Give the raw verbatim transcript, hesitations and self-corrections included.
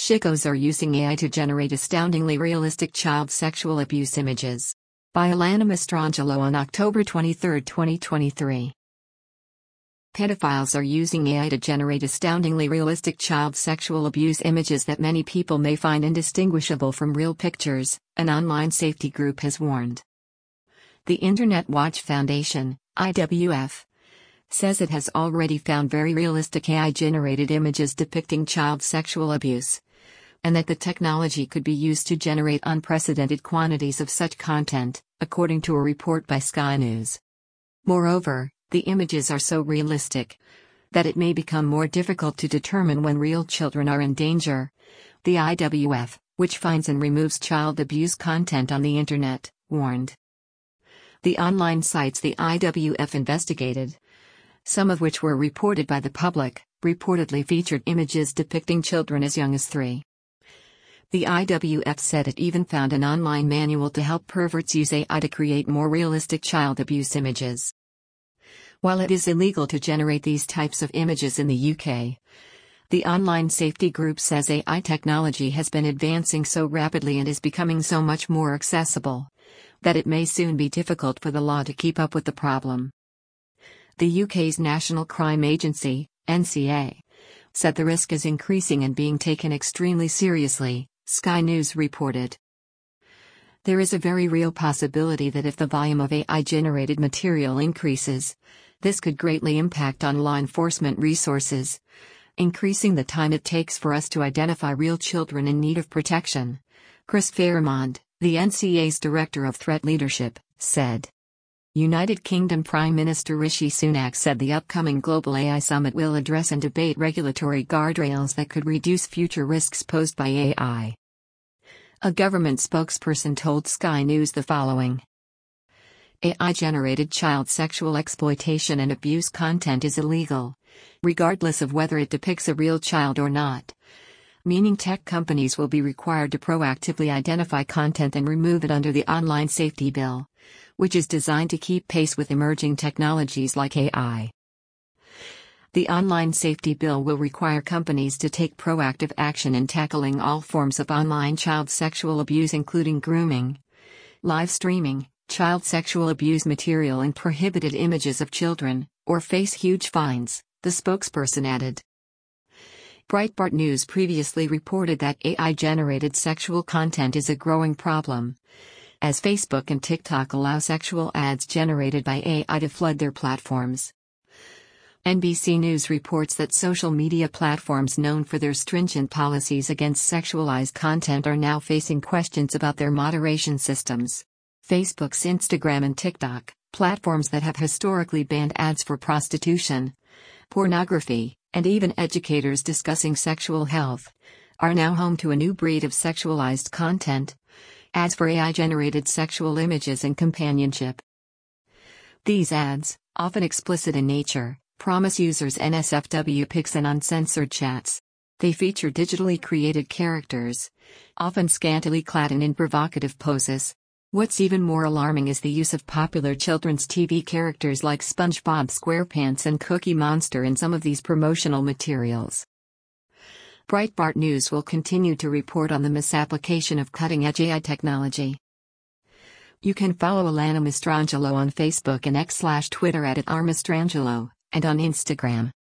Shikos are using A I to generate astoundingly realistic child sexual abuse images. By Alana Mastrangelo on October twenty-third, twenty twenty-three. Pedophiles are using A I to generate astoundingly realistic child sexual abuse images that many people may find indistinguishable from real pictures, an online safety group has warned. The Internet Watch Foundation, I W F, says it has already found very realistic A I-generated images depicting child sexual abuse, and that the technology could be used to generate unprecedented quantities of such content, according to a report by Sky News. Moreover, the images are so realistic that it may become more difficult to determine when real children are in danger. The I W F, which finds and removes child abuse content on the Internet, warned. The online sites the I W F investigated, some of which were reported by the public, reportedly featured images depicting children as young as three. The I W F said it even found an online manual to help perverts use A I to create more realistic child abuse images. While it is illegal to generate these types of images in the U K, the online safety group says A I technology has been advancing so rapidly and is becoming so much more accessible that it may soon be difficult for the law to keep up with the problem. The U K's National Crime Agency, N C A, said the risk is increasing and being taken extremely seriously, Sky News reported. There is a very real possibility that if the volume of A I-generated material increases, this could greatly impact on law enforcement resources, increasing the time it takes for us to identify real children in need of protection, Chris Fairmond, the N C A's Director of Threat Leadership, said. United Kingdom Prime Minister Rishi Sunak said the upcoming Global A I Summit will address and debate regulatory guardrails that could reduce future risks posed by A I. A government spokesperson told Sky News the following. A I-generated child sexual exploitation and abuse content is illegal, regardless of whether it depicts a real child or not, meaning tech companies will be required to proactively identify content and remove it under the Online Safety Bill, which is designed to keep pace with emerging technologies like A I. The Online Safety Bill will require companies to take proactive action in tackling all forms of online child sexual abuse, including grooming, live streaming, child sexual abuse material, and prohibited images of children, or face huge fines, the spokesperson added. Breitbart News previously reported that A I-generated sexual content is a growing problem, as Facebook and TikTok allow sexual ads generated by A I to flood their platforms. N B C News reports that social media platforms known for their stringent policies against sexualized content are now facing questions about their moderation systems. Facebook's Instagram and TikTok, platforms that have historically banned ads for prostitution, pornography, and even educators discussing sexual health, are now home to a new breed of sexualized content, ads for A I-generated sexual images and companionship. These ads, often explicit in nature, promise users N S F W pics and uncensored chats. They feature digitally created characters, often scantily clad and in provocative poses. What's even more alarming is the use of popular children's T V characters like SpongeBob SquarePants and Cookie Monster in some of these promotional materials. Breitbart News will continue to report on the misapplication of cutting-edge A I technology. You can follow Alana Mastrangelo on Facebook and X slash Twitter at, at R Mastrangelo, and on Instagram.